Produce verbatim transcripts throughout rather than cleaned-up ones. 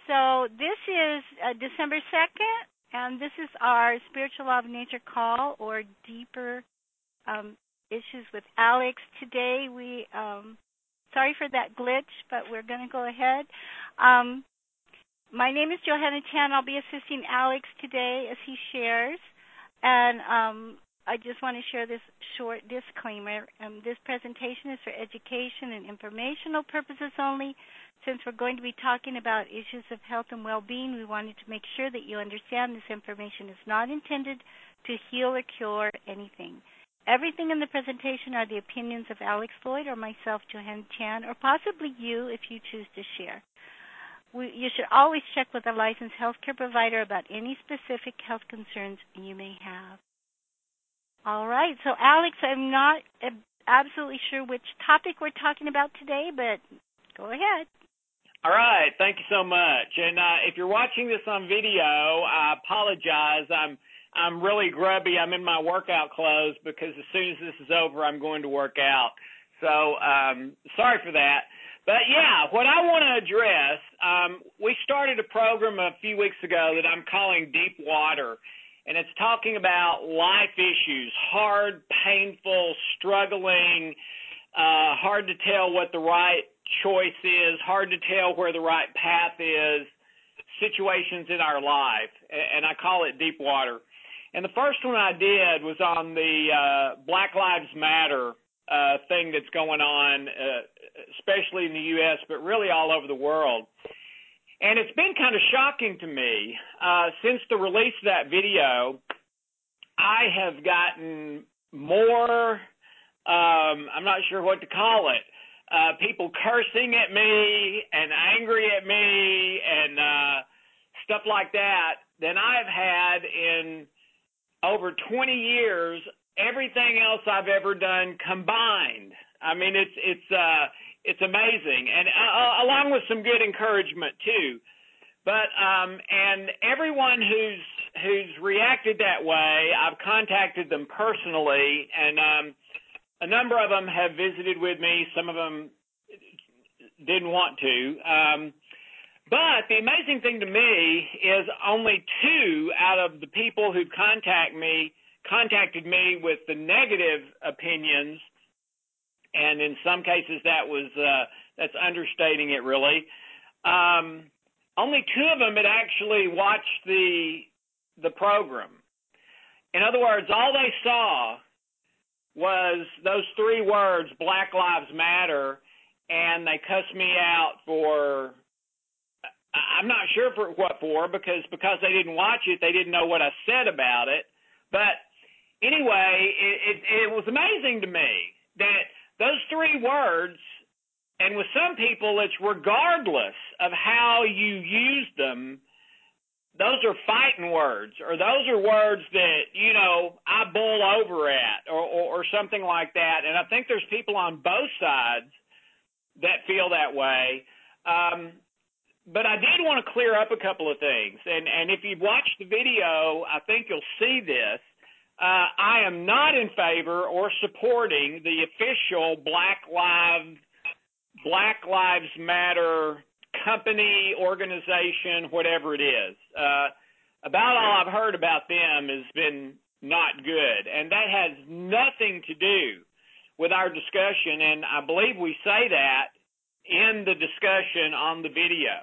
So this is uh, December second, and this is our Spiritual Law of Nature call, or Deeper um, Issues with Alex. Today we, um, sorry for that glitch, but we're going to go ahead. Um, my name is Johanna Chan. I'll be assisting Alex today as he shares. And um, I just want to share this short disclaimer. Um, this presentation is for education and informational purposes only. Since we're going to be talking about issues of health and well-being, we wanted to make sure that you understand this information is not intended to heal or cure anything. Everything in the presentation are the opinions of Alex Floyd or myself, Johanna Chan, or possibly you if you choose to share. We, you should always check with a licensed healthcare provider about any specific health concerns you may have. All right, so Alex, I'm not absolutely sure which topic we're talking about today, but go ahead. All right, thank you so much. And uh, if you're watching this on video, I apologize. I'm I'm really grubby. I'm in my workout clothes because as soon as this is over, I'm going to work out. So um, sorry for that. But, yeah, what I want to address, um, we started a program a few weeks ago that I'm calling Deep Water, and it's talking about life issues, hard, painful, struggling, uh, hard to tell what the right choice is, hard to tell where the right path is, situations in our life, and I call it Deep Water. And the first one I did was on the uh, Black Lives Matter uh, thing that's going on, uh, especially in the U S, but really all over the world. And it's been kind of shocking to me. Uh, since the release of that video, I have gotten more, um, I'm not sure what to call it, uh, people cursing at me and angry at me and uh, stuff like that than I've had in over twenty years, everything else I've ever done combined. I mean, it's it's uh, it's amazing, and uh, along with some good encouragement too. But um, and everyone who's who's reacted that way, I've contacted them personally, and um, a number of them have visited with me. Some of them didn't want to. Um, But the amazing thing to me is only two out of the people who contact me contacted me with the negative opinions, and in some cases that was uh, that's understating it really. Um, only two of them had actually watched the the program. In other words, all they saw was those three words, Black Lives Matter, and they cussed me out for. I'm not sure for what for, because because they didn't watch it, they didn't know what I said about it. But anyway, it, it, it was amazing to me that those three words, and with some people, it's regardless of how you use them, those are fighting words, or those are words that, you know, I bull over at, or, or, or something like that. And I think there's people on both sides that feel that way. Um, But I did want to clear up a couple of things, and, and if you've watched the video, I think you'll see this. Uh, I am not in favor or supporting the official Black Lives Black Lives Matter company, organization, whatever it is. Uh, about all I've heard about them has been not good, and that has nothing to do with our discussion, and I believe we say that in the discussion on the video.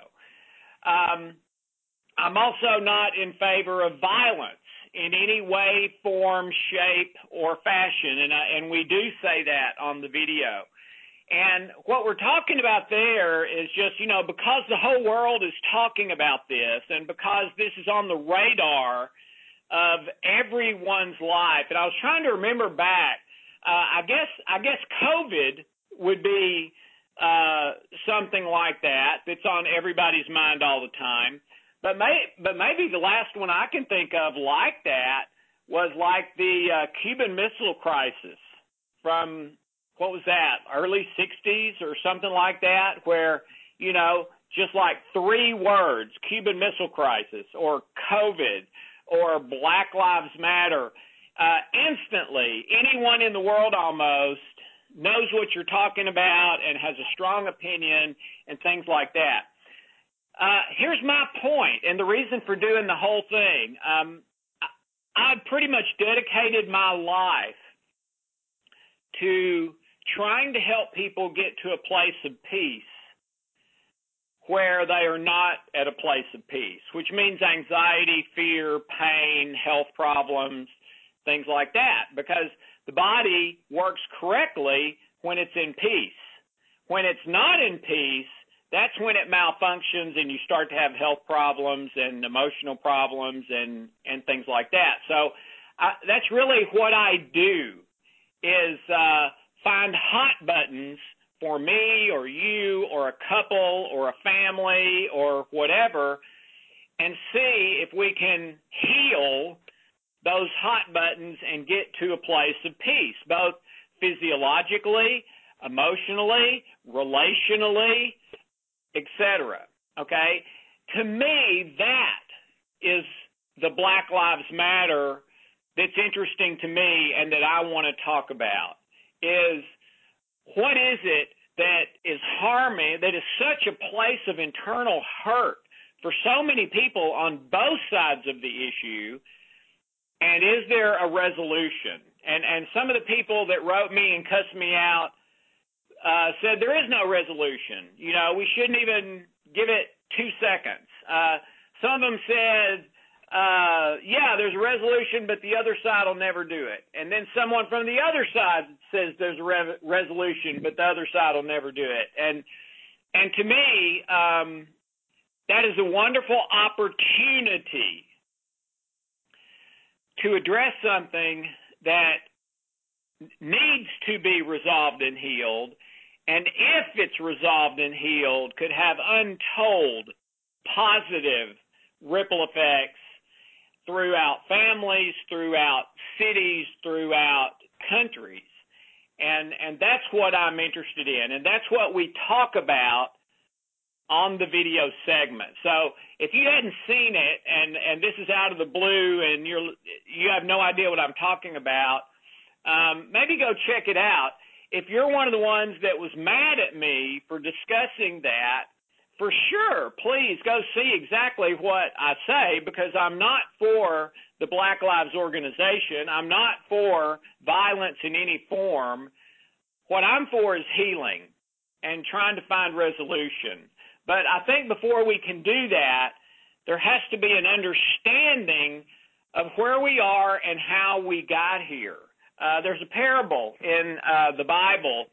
Um, I'm also not in favor of violence in any way, form, shape, or fashion, and, I, and we do say that on the video. And what we're talking about there is just, you know, because the whole world is talking about this, and because this is on the radar of everyone's life, and I was trying to remember back, uh, I guess I guess COVID would be Uh, something like that that's on everybody's mind all the time. But may, but maybe the last one I can think of like that was like the uh, Cuban Missile Crisis from, what was that, early sixties or something like that, where, you know, just like three words, Cuban Missile Crisis or COVID or Black Lives Matter, uh, instantly anyone in the world almost knows what you're talking about and has a strong opinion and things like that. uh, here's my point, and the reason for doing the whole thing. Um, I, I've pretty much dedicated my life to trying to help people get to a place of peace where they are not at a place of peace, which means anxiety, fear, pain, health problems, things like that, because the body works correctly when it's in peace. When it's not in peace, that's when it malfunctions and you start to have health problems and emotional problems and, and things like that. So I, that's really what I do is uh, find hot buttons for me or you or a couple or a family or whatever and see if we can heal those hot buttons and get to a place of peace, both physiologically, emotionally, relationally, et cetera. Okay? To me, that is the Black Lives Matter that's interesting to me and that I want to talk about is what is it that is harming, that is such a place of internal hurt for so many people on both sides of the issue, and is there a resolution? And and some of the people that wrote me and cussed me out uh, said there is no resolution. You know, we shouldn't even give it two seconds. Uh, some of them said, uh, yeah, there's a resolution, but the other side will never do it. And then someone from the other side says there's a re- resolution, but the other side will never do it. And and to me, um, that is a wonderful opportunity to address something that needs to be resolved and healed, and if it's resolved and healed, could have untold positive ripple effects throughout families, throughout cities, throughout countries. And and that's what I'm interested in, and that's what we talk about on the video segment. So if you hadn't seen it, and, and this is out of the blue, and you're you have no idea what I'm talking about, um, maybe go check it out. If you're one of the ones that was mad at me for discussing that, for sure, please go see exactly what I say, because I'm not for the Black Lives Organization. I'm not for violence in any form. What I'm for is healing and trying to find resolution. But I think before we can do that, there has to be an understanding of where we are and how we got here. Uh, there's a parable in uh, the Bible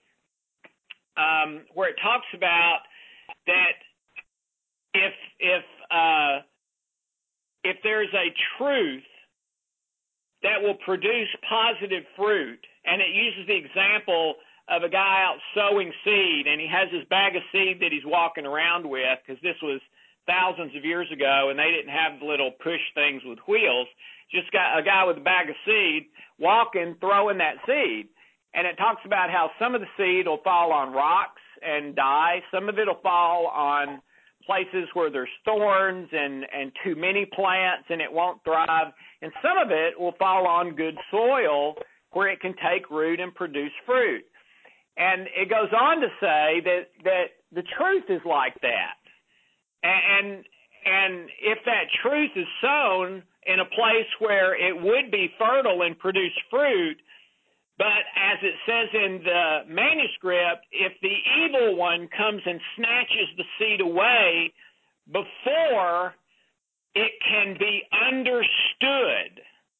um, where it talks about that if if uh, if there's a truth that will produce positive fruit, and it uses the example of a guy out sowing seed, and he has his bag of seed that he's walking around with, because this was thousands of years ago, and they didn't have little push things with wheels. Just got a guy with a bag of seed walking, throwing that seed. And it talks about how some of the seed will fall on rocks and die. Some of it will fall on places where there's thorns and, and too many plants, and it won't thrive. And some of it will fall on good soil where it can take root and produce fruit. And it goes on to say that, that the truth is like that. And, and if that truth is sown in a place where it would be fertile and produce fruit, but as it says in the manuscript, if the evil one comes and snatches the seed away before it can be understood,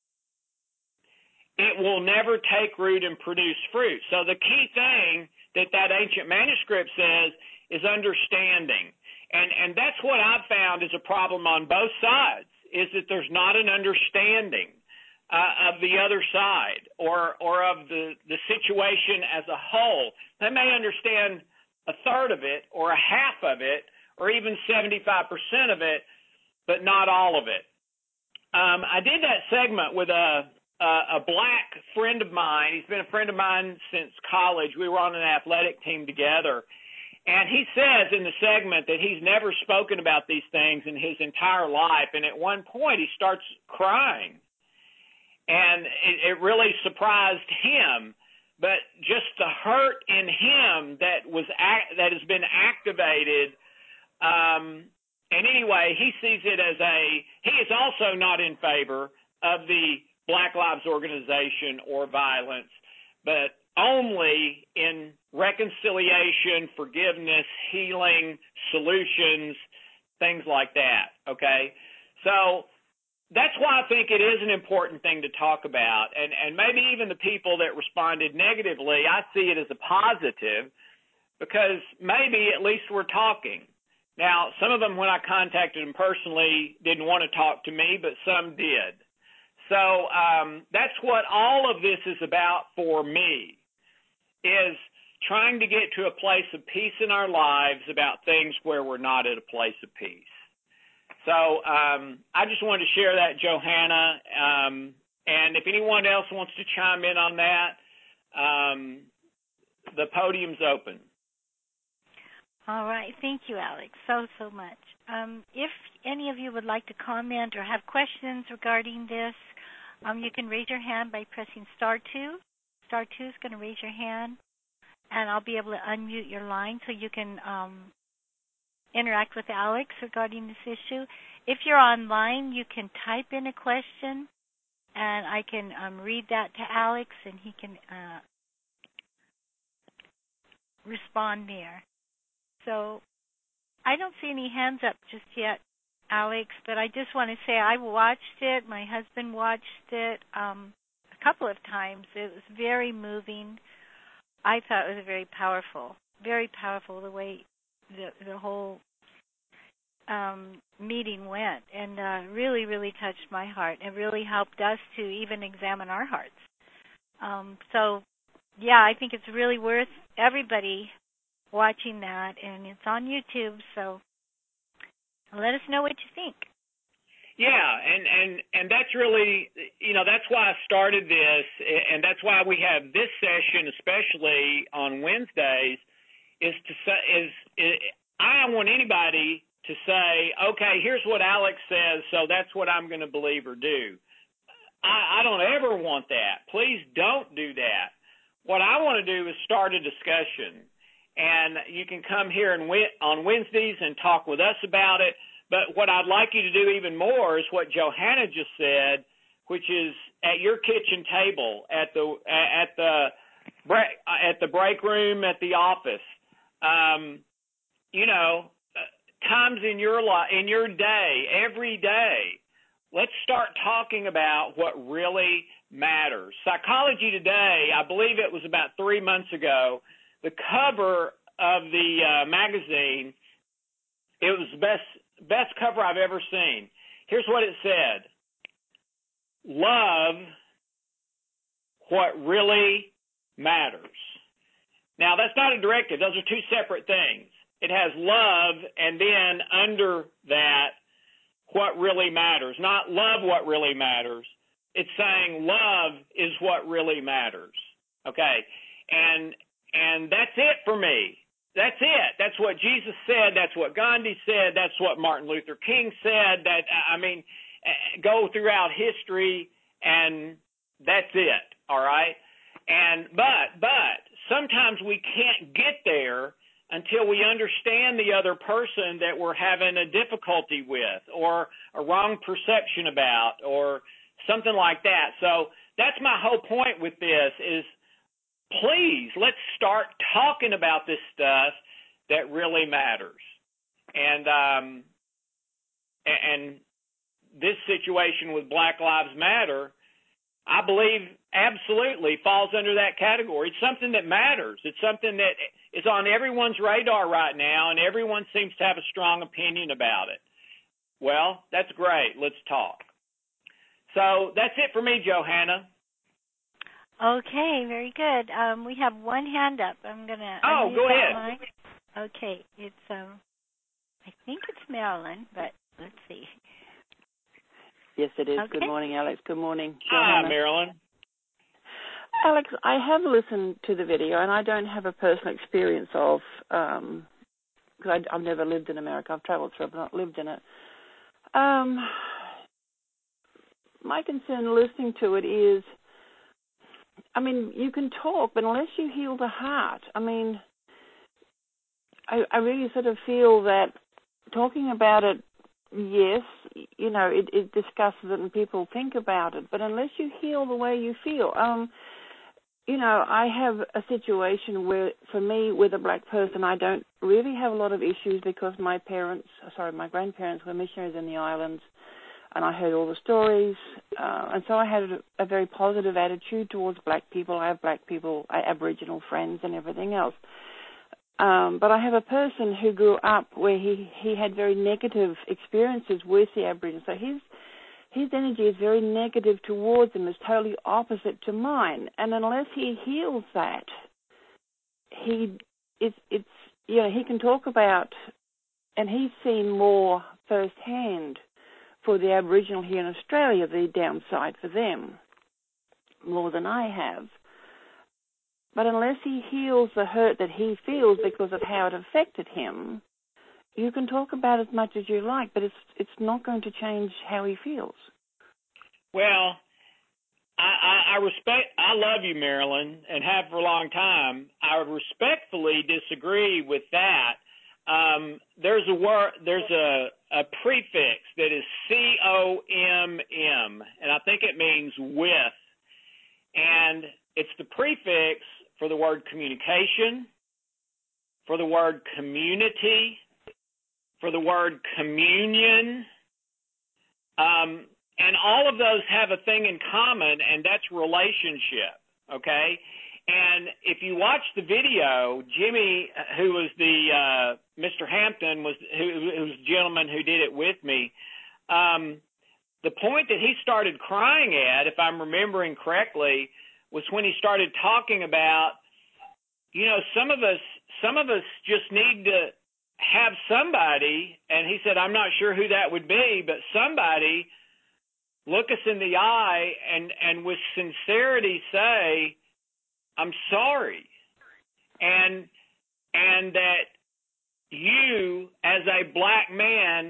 it will never take root and produce fruit. So the key thing that that ancient manuscript says is understanding. And and that's what I've found is a problem on both sides, is that there's not an understanding uh, of the other side or or of the, the situation as a whole. They may understand a third of it or a half of it or even seventy-five percent of it, but not all of it. Um, I did that segment with a Uh, a black friend of mine. He's been a friend of mine since college. We were on an athletic team together. And he says in the segment that he's never spoken about these things in his entire life. And at one point he starts crying. And it, it really surprised him. But just the hurt in him that was act, that has been activated um, and anyway, he sees it as a, he is also not in favor of the Black Lives Organization or violence, but only in reconciliation, forgiveness, healing, solutions, things like that, okay? So that's why I think it is an important thing to talk about, and, and maybe even the people that responded negatively, I see it as a positive, because maybe at least we're talking. Now, some of them, when I contacted them personally, didn't want to talk to me, but some did. So um, that's what all of this is about for me, is trying to get to a place of peace in our lives about things where we're not at a place of peace. So um, I just wanted to share that, Johanna, um, and if anyone else wants to chime in on that, um, the podium's open. All right. Thank you, Alex, so, so much. Um, if any of you would like to comment or have questions regarding this, um, you can raise your hand by pressing star two. Star two is going to raise your hand, and I'll be able to unmute your line so you can um, interact with Alex regarding this issue. If you're online, you can type in a question, and I can um, read that to Alex, and he can uh, respond there. So I don't see any hands up just yet, Alex, but I just want to say I watched it. My husband watched it um, a couple of times. It was very moving. I thought it was very powerful, very powerful the way the, the whole um, meeting went, and uh, really, really touched my heart. It really helped us to even examine our hearts. Um, so, yeah, I think it's really worth everybody watching that, and it's on YouTube, so let us know what you think. Yeah, and, and, and that's really, you know, that's why I started this, and that's why we have this session, especially on Wednesdays, is to say, is, is I don't want anybody to say, okay, here's what Alex says, so that's what I'm going to believe or do. I, I don't ever want that. Please don't do that. What I want to do is start a discussion. And you can come here and on Wednesdays and talk with us about it. But what I'd like you to do even more is what Johanna just said, which is at your kitchen table, at the at the break at the break room, at the office. Um, you know, times in your life, in your day, every day. Let's start talking about what really matters. Psychology Today, I believe it was about three months ago. The cover of the uh, magazine, it was the best, best cover I've ever seen. Here's what it said. Love what really matters. Now, that's not a directive. Those are two separate things. It has love, and then under that, what really matters. Not love what really matters. It's saying love is what really matters. Okay? And And that's it for me. That's it. That's what Jesus said. That's what Gandhi said. That's what Martin Luther King said. That I mean, go throughout history, and that's it. All right. And but but sometimes we can't get there until we understand the other person that we're having a difficulty with, or a wrong perception about, or something like that. So that's my whole point with this is, please, let's start talking about this stuff that really matters. And um, and this situation with Black Lives Matter, I believe absolutely falls under that category. It's something that matters. It's something that is on everyone's radar right now, and everyone seems to have a strong opinion about it. Well, that's great. Let's talk. So that's it for me, Johanna. Okay, very good. Um, we have one hand up. I'm gonna. Oh, go ahead. Okay, it's um, I think it's Marilyn, but let's see. Yes, it is. Okay. Good morning, Alex. Good morning, Hi, Johanna. Marilyn. Alex, I have listened to the video, and I don't have a personal experience of, um, because I've never lived in America. I've traveled through it, but not lived in it. Um, my concern listening to it is, I mean, you can talk, but unless you heal the heart, I mean, I, I really sort of feel that talking about it, yes, you know, it, it discusses it and people think about it, but unless you heal the way you feel, um, you know, I have a situation where, for me, with a black person, I don't really have a lot of issues because my parents, sorry, my grandparents were missionaries in the islands, and I heard all the stories, uh, and so I had a, a very positive attitude towards black people. I have black people, I, Aboriginal friends and everything else. Um, but I have a person who grew up where he, he had very negative experiences with the Aboriginals. So his his energy is very negative towards them, is totally opposite to mine. And unless he heals that, he it's it's you know, he can talk about, and he's seen more firsthand for the Aboriginal here in Australia, the downside for them, more than I have. But unless he heals the hurt that he feels because of how it affected him, you can talk about as much as you like, but it's it's not going to change how he feels. Well, I, I, I respect, I love you, Marilyn, and have for a long time. I respectfully disagree with that. Um, there's a word, there's a, a prefix that is C O M M, and I think it means with, and it's the prefix for the word communication, for the word community, for the word communion, um, and all of those have a thing in common, and that's relationship, okay? And if you watch the video, Jimmy, who was the, uh, Mister Hampton, was who, who was the gentleman who did it with me, um, the point that he started crying at, if I'm remembering correctly, was when he started talking about, you know, some of us, some of us just need to have somebody, and he said, I'm not sure who that would be, but somebody look us in the eye and, and with sincerity say, I'm sorry. And, and that you as a black man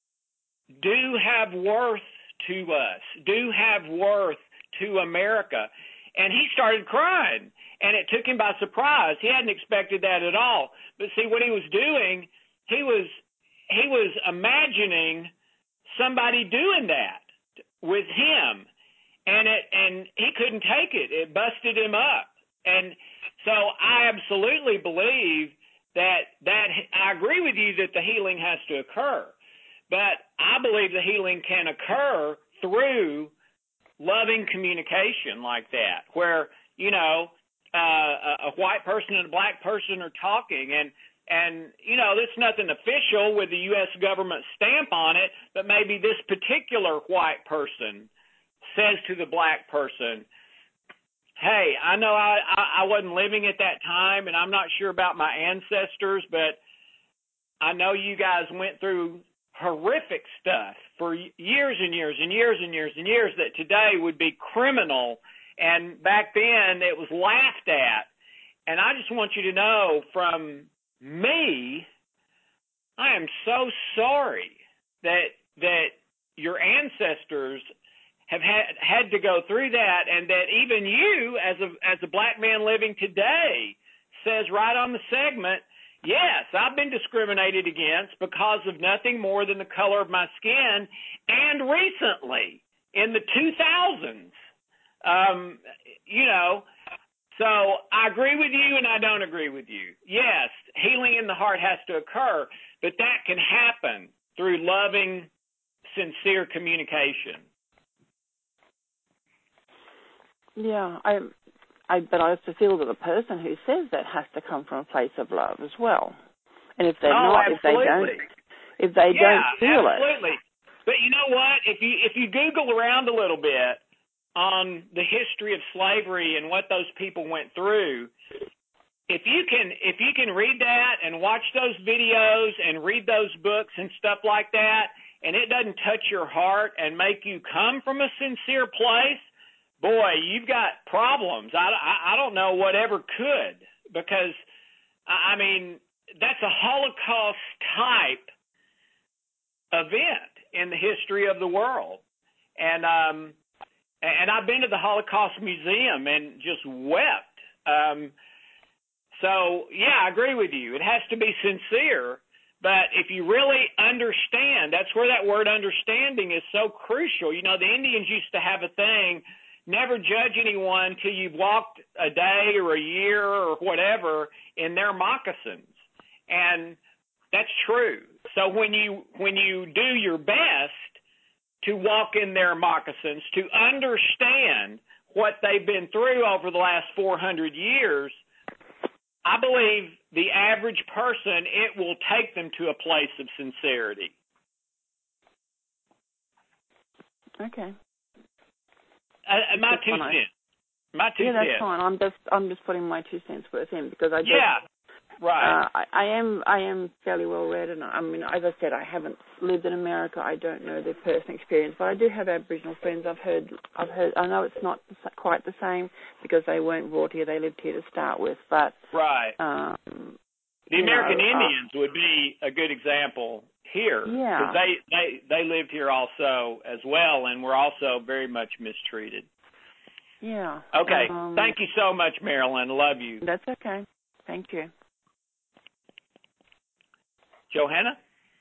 do have worth to us, do have worth to America. And he started crying, and it took him by surprise. He hadn't expected that at all. But see, what he was doing, he was he was imagining somebody doing that with him, and it and he couldn't take it. It busted him up. And so I absolutely believe that that I agree with you that the healing has to occur, but I believe the healing can occur through loving communication like that, where, you know, uh, a white person and a black person are talking, and, and, you know, there's nothing official with the U S government stamp on it, but maybe this particular white person says to the black person, hey, I know I, I, I wasn't living at that time, and I'm not sure about my ancestors, but I know you guys went through horrific stuff for years and years and years and years and years that today would be criminal, and back then it was laughed at. And I just want you to know from me, I am so sorry that that your ancestors have had, had to go through that, and that even you as a as a black man living today says right on the segment, yes, I've been discriminated against because of nothing more than the color of my skin, and recently, in the two thousands. Um, you know, so I agree with you and I don't agree with you. Yes, healing in the heart has to occur, but that can happen through loving, sincere communication. Yeah, I I, but I also feel that the person who says that has to come from a place of love as well. And if they're oh, not, absolutely. if they don't, if they yeah, don't feel absolutely. it. Absolutely. But you know what? If you if you Google around a little bit on the history of slavery and what those people went through, if you can if you can read that and watch those videos and read those books and stuff like that, and it doesn't touch your heart and make you come from a sincere place, boy, you've got problems. I, I, I don't know whatever could, because, I mean, that's a Holocaust-type event in the history of the world. And um, and I've been to the Holocaust Museum and just wept. Um, so, yeah, I agree with you. It has to be sincere, But if you really understand, that's where that word understanding is so crucial. You know, the Indians used to have a thing, never judge anyone till you've walked a day or a year or whatever in their moccasins. And that's true. So when you when you do your best to walk in their moccasins, to understand what they've been through over the last four hundred years, I believe the average person, it will take them to a place of sincerity. Okay. Uh, my two cents. My two yeah, that's cents. fine. I'm just I'm just putting my two cents worth in because I just, yeah, right. Uh, I, I am I am fairly well read, and I mean, as I said, I haven't lived in America. I don't know their personal experience, but I do have Aboriginal friends. I've heard I've heard. I know it's not quite the same because they weren't brought here; they lived here to start with. But right. Um, the American know, Indians uh, would be a good example here. Yeah. Because they, they, they lived here also as well and were also very much mistreated. Yeah. Okay. Um, Thank you so much, Marilyn. Love you. That's okay. Thank you. Johanna?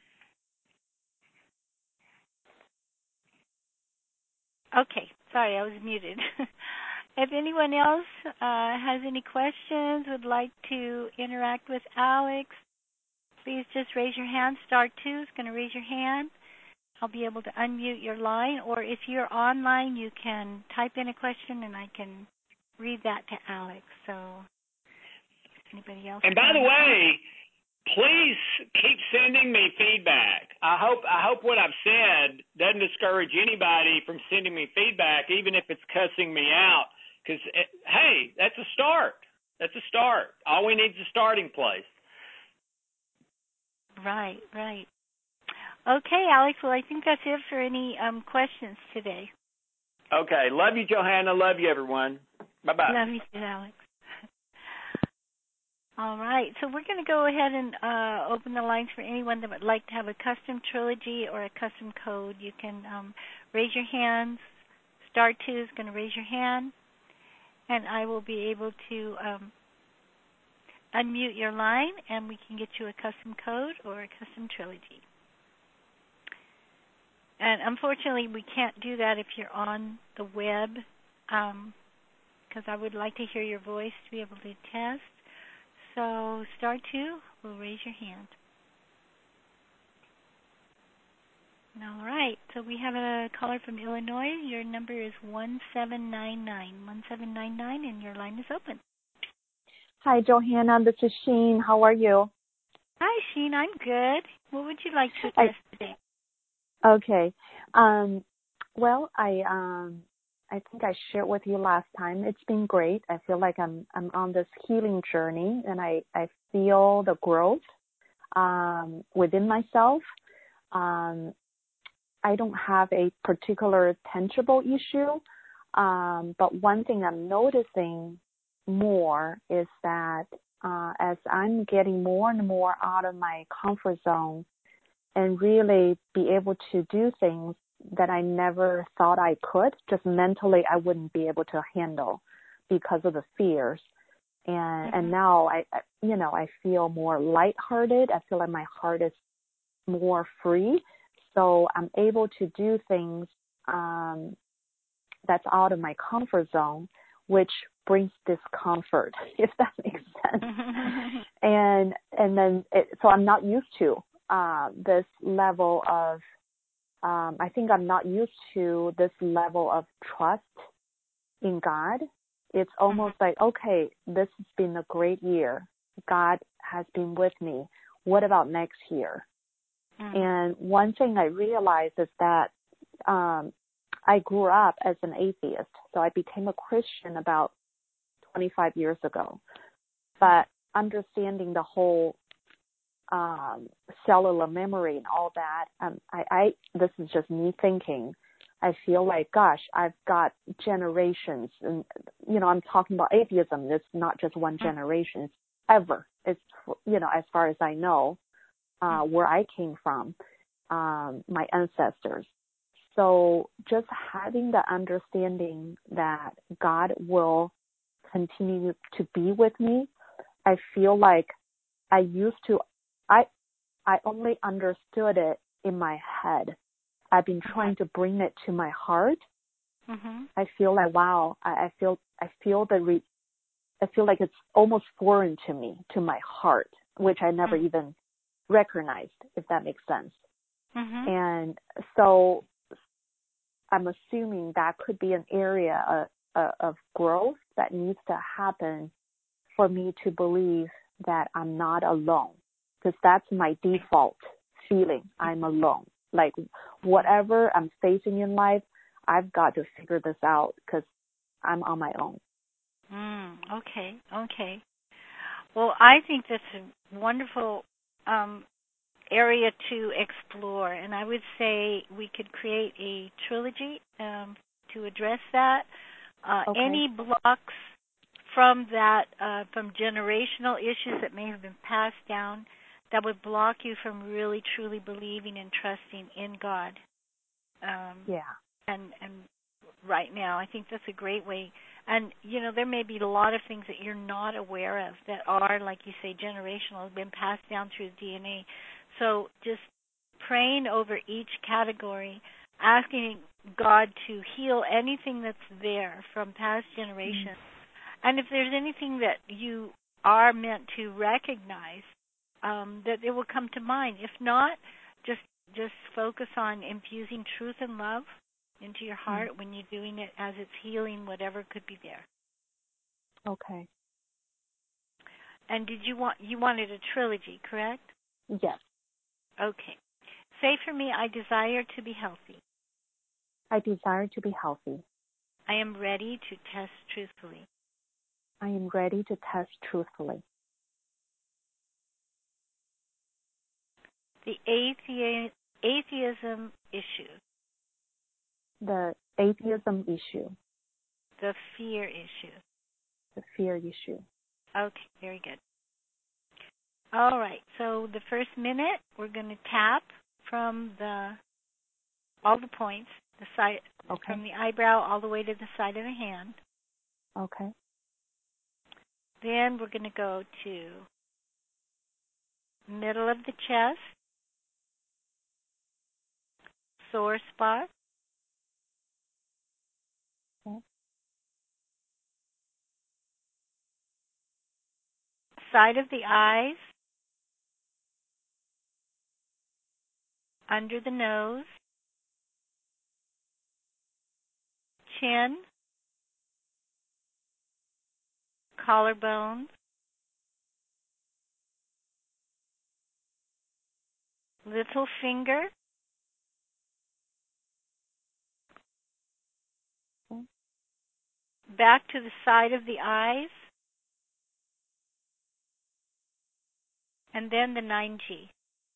Okay. Sorry, I was muted. If anyone else uh, has any questions, would like to interact with Alex, please just raise your hand. Star two is going to raise your hand. I'll be able to unmute your line. Or if you're online, you can type in a question and I can read that to Alex. So, anybody else? And by the way, please keep sending me feedback. I hope I hope what I've said doesn't discourage anybody from sending me feedback, even if it's cussing me out. Because, hey, that's a start. That's a start. All we need is a starting place. Right, right. Okay, Alex, well, I think that's it for any um, questions today. Okay. Love you, Johanna. Love you, everyone. Bye-bye. Love you too, Alex. All right, so we're going to go ahead and uh, open the lines for anyone that would like to have a custom trilogy or a custom code. You can um, raise your hands. Star two is going to raise your hand, and I will be able to um, unmute your line, and we can get you a custom code or a custom trilogy. And unfortunately, we can't do that if you're on the web, because um, I would like to hear your voice to be able to test. So star two will raise your hand. All right. So we have a caller from Illinois. Your number is one seven nine nine. one seven nine nine, and your line is open. Hi, Johanna. This is Sheen. How are you? Hi, Sheen. I'm good. What would you like to test I, today? Okay. Um, well, I um, I think I shared with you last time. It's been great. I feel like I'm I'm on this healing journey, and I, I feel the growth um, within myself. Um, I don't have a particular tangible issue, um, but one thing I'm noticing more is that uh, as I'm getting more and more out of my comfort zone and really be able to do things that I never thought I could, just mentally I wouldn't be able to handle because of the fears. And mm-hmm. and now I, I, you know, I feel more lighthearted. I feel like my heart is more free. So I'm able to do things um, that's out of my comfort zone, which brings discomfort, if that makes sense. and and then, it, so I'm not used to uh, this level of, um, I think I'm not used to this level of trust in God. It's almost like, okay, this has been a great year. God has been with me. What about next year? Mm-hmm. And one thing I realized is that um, I grew up as an atheist, so I became a Christian about twenty-five years ago. But understanding the whole um, cellular memory and all that, um, I, I this is just me thinking. I feel like, gosh, I've got generations, and you know, I'm talking about atheism. It's not just one generation; it's ever. It's you know, as far as I know. Uh, where I came from, um, my ancestors. So just having the understanding that God will continue to be with me, I feel like I used to, I, I only understood it in my head. I've been trying to bring it to my heart. Mm-hmm. I feel like, wow, I, I feel, I feel the, re, I feel like it's almost foreign to me, to my heart, which I never mm-hmm. even recognized, if that makes sense. Mm-hmm. And so I'm assuming that could be an area of, of, of growth that needs to happen for me to believe that I'm not alone, because that's my default feeling. I'm alone. Like whatever I'm facing in life, I've got to figure this out because I'm on my own. Mm, okay, okay. Well, I think that's a wonderful um, area to explore, and I would say we could create a trilogy um, to address that. Uh, okay. Any blocks from that, uh, from generational issues that may have been passed down, that would block you from really truly believing and trusting in God. Um, yeah. And and right now, I think that's a great way. And, you know, there may be a lot of things that you're not aware of that are, like you say, generational, have been passed down through D N A. So just praying over each category, asking God to heal anything that's there from past generations. Mm-hmm. And if there's anything that you are meant to recognize, um, that it will come to mind. If not, just just focus on infusing truth and love into your heart mm-hmm. when you're doing it as it's healing whatever could be there. Okay. And did you want you wanted a trilogy, correct? Yes. Okay. Say for me, I desire to be healthy. I desire to be healthy. I am ready to test truthfully. I am ready to test truthfully. The athe- atheism issue. The atheism issue. The fear issue. The fear issue. Okay, very good. All right, so the first minute, we're going to tap from the all the points, the side okay. from the eyebrow all the way to the side of the hand. Okay. Then we're going to go to middle of the chest, sore spot, okay. side of the eyes, under the nose, chin, collarbone, little finger, okay. back to the side of the eyes, and then the nine G.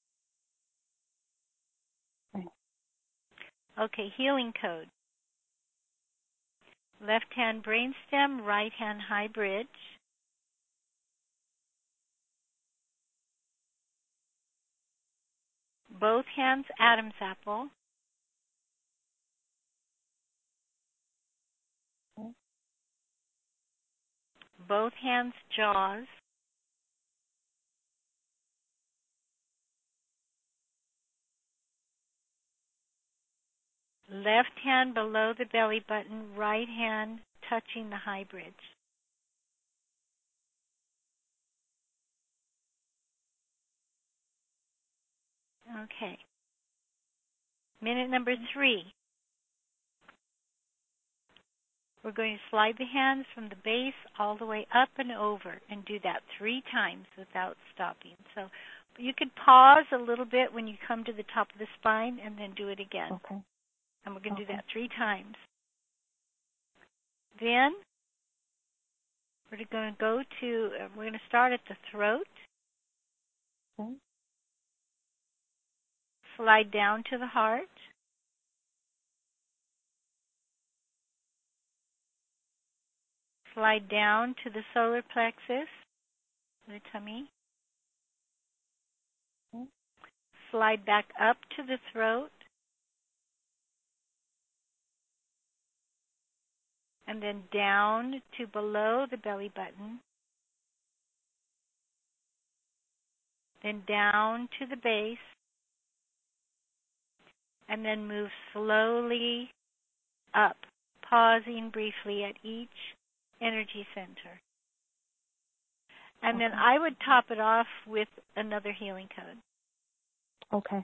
Okay. Okay, healing code. Left hand brainstem, right hand high bridge. Both hands Adam's apple. Okay. Both hands jaws. Left hand below the belly button, right hand touching the high bridge. Okay. Minute number three. We're going to slide the hands from the base all the way up and over and do that three times without stopping. So you could pause a little bit when you come to the top of the spine and then do it again. Okay. And we're going to okay. do that three times. Then we're going to go to, uh, we're going to start at the throat. Okay. Slide down to the heart. Slide down to the solar plexus, the tummy. Okay. Slide back up to the throat. And then down to below the belly button. then down to the base, and then move slowly up, pausing briefly at each energy center. And okay. then I would top it off with another healing code. Okay.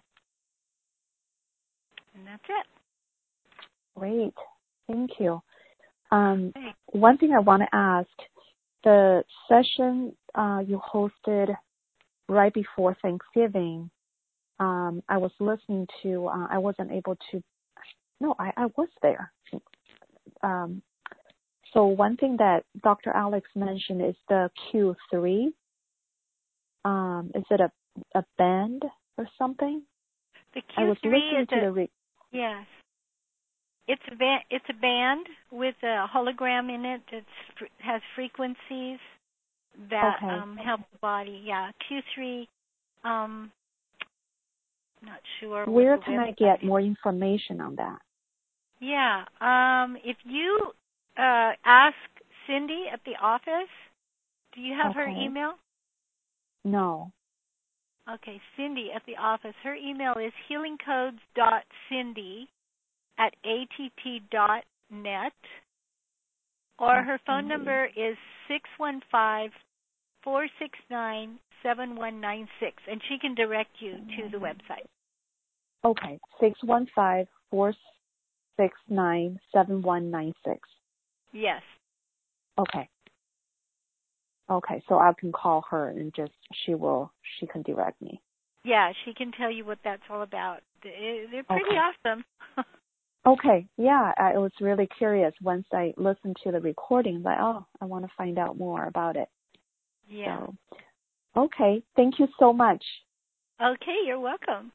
And that's it. Great. Thank you. Um, Okay. One thing I want to ask, the session uh, you hosted right before Thanksgiving, um, I was listening to, uh, I wasn't able to, no, I, I was there. Um, so one thing that Doctor Alex mentioned is the Q three. Um, is it a, a band or something? The I was Q three listening is to a, the re- yes. It's a band. It's a band with a hologram in it that has frequencies that okay. um, help the body. Yeah, Q three. Um, not sure. Where what can I website get is. more information on that? Yeah. Um, if you uh, ask Cindy at the office, do you have okay. her email? No. Okay, Cindy at the office. Her email is healingcodes.cindy at att dot net, or her phone number is six one five, four six nine, seven one nine six, and she can direct you to the website. Okay, six one five, four six nine, seven one nine six. Yes. Okay. Okay, so I can call her and just, she will, she can direct me. Yeah, she can tell you what that's all about. They're pretty okay. awesome. Okay, yeah, I was really curious once I listened to the recording, like, oh, I want to find out more about it. Yeah. So, okay, thank you so much. Okay, you're welcome.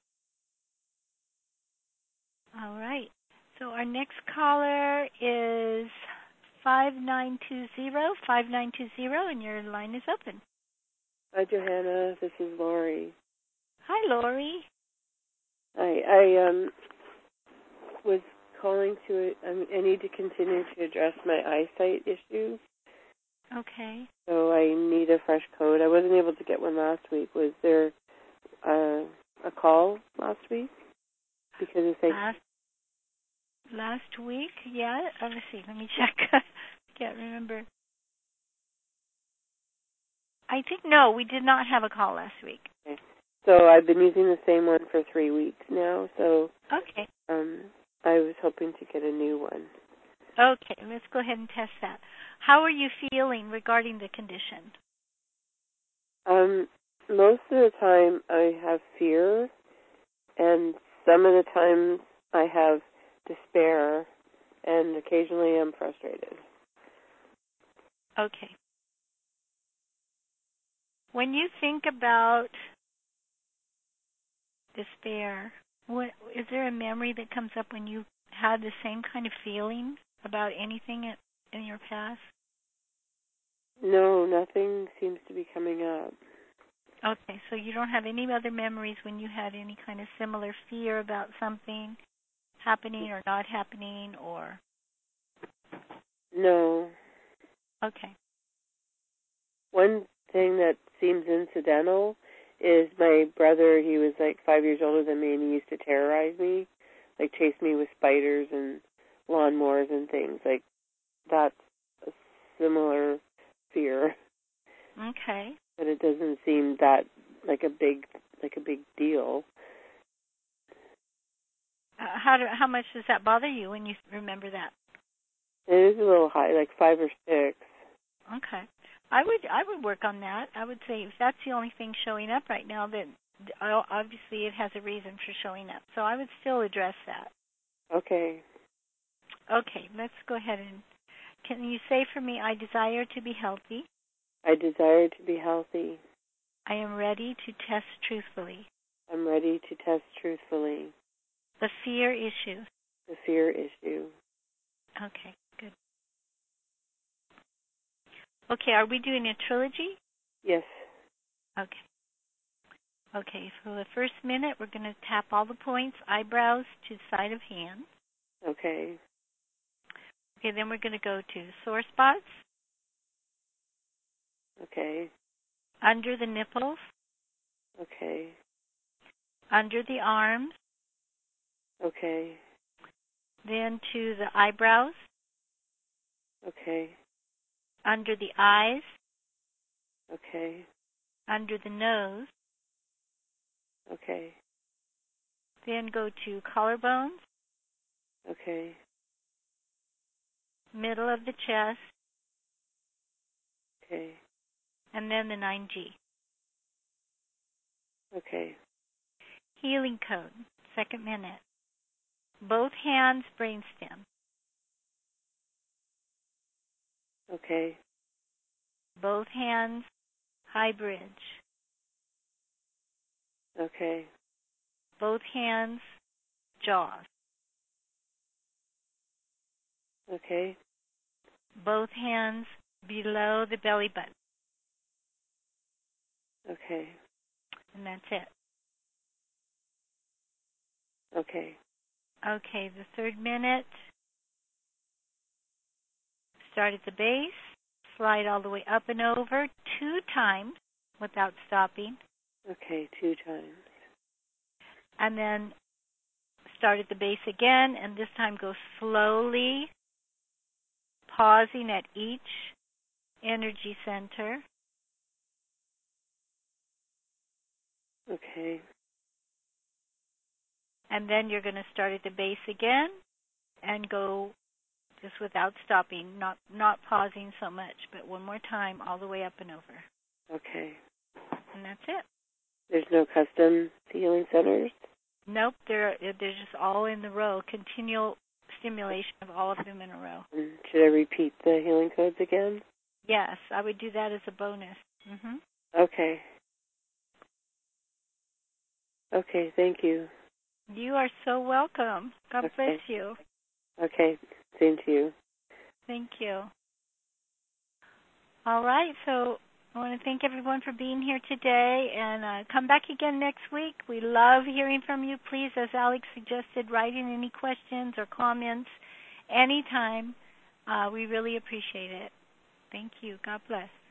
All right. So our next caller is five nine two zero, five nine two zero, and your line is open. Hi, Johanna. This is Lori. Hi, Lori. Hi. I um was calling to. I, I need to continue to address my eyesight issues. Okay. So I need a fresh code. I wasn't able to get one last week. Was there uh, a call last week? Because it's like Last, last week? Yeah. Oh, let's see. Let me check. I can't remember. I think, no, we did not have a call last week. okay. So I've been using the same one for three weeks now. So Okay. um, I was hoping to get a new one. Okay. Let's go ahead and test that. How are you feeling regarding the condition? Um, most of the time I have fear, and some of the times I have despair, and occasionally I'm frustrated. Okay. When you think about despair, what, is there a memory that comes up when you had the same kind of feeling about anything in your past? No, nothing seems to be coming up. Okay, so you don't have any other memories when you had any kind of similar fear about something happening or not happening, or? No. Okay. One thing that seems incidental is my brother. He was like five years older than me, and he used to terrorize me, like chase me with spiders and lawnmowers and things. Like, that's a similar fear. Okay. But it doesn't seem that like a big like a big deal. Uh, how do, how much does that bother you when you remember that? It is a little high, like five or six. Okay. I would I would work on that. I would say if that's the only thing showing up right now, then obviously it has a reason for showing up. So I would still address that. Okay. Okay, let's go ahead and, can you say for me, I desire to be healthy. I desire to be healthy. I am ready to test truthfully. I'm ready to test truthfully. The fear issue. The fear issue. Okay, good. Okay, are we doing a trilogy? Yes. Okay. Okay, for the first minute, we're going to tap all the points, eyebrows to side of hand. Okay. Okay, then we're going to go to sore spots. Okay. Under the nipples. Okay. Under the arms. Okay. Then to the eyebrows. Okay. Under the eyes. Okay. Under the nose. Okay. Then go to collarbones. Okay. Middle of the chest. Okay. And then the nine G. Okay. Healing code, second minute. Both hands, brainstem. Okay. Both hands, high bridge. Okay. Both hands, jaws. Okay. Both hands below the belly button. Okay. And that's it. Okay. Okay, the third minute. Start at the base. Slide all the way up and over two times without stopping. Okay, two times. And then start at the base again, and this time go slowly, pausing at each energy center. Okay. And then you're going to start at the base again and go just without stopping, not not pausing so much, but one more time all the way up and over. Okay. And that's it. There's no custom healing centers? Nope, they're they're just all in the row, continual stimulation of all of them in a row. And should I repeat the healing codes again? Yes, I would do that as a bonus. Mhm. Okay. Okay, thank you. You are so welcome. God Okay. bless you. Okay, same to you. Thank you. All right, so I want to thank everyone for being here today, and uh, come back again next week. We love hearing from you. Please, as Alex suggested, write in any questions or comments anytime. Uh, we really appreciate it. Thank you. God bless.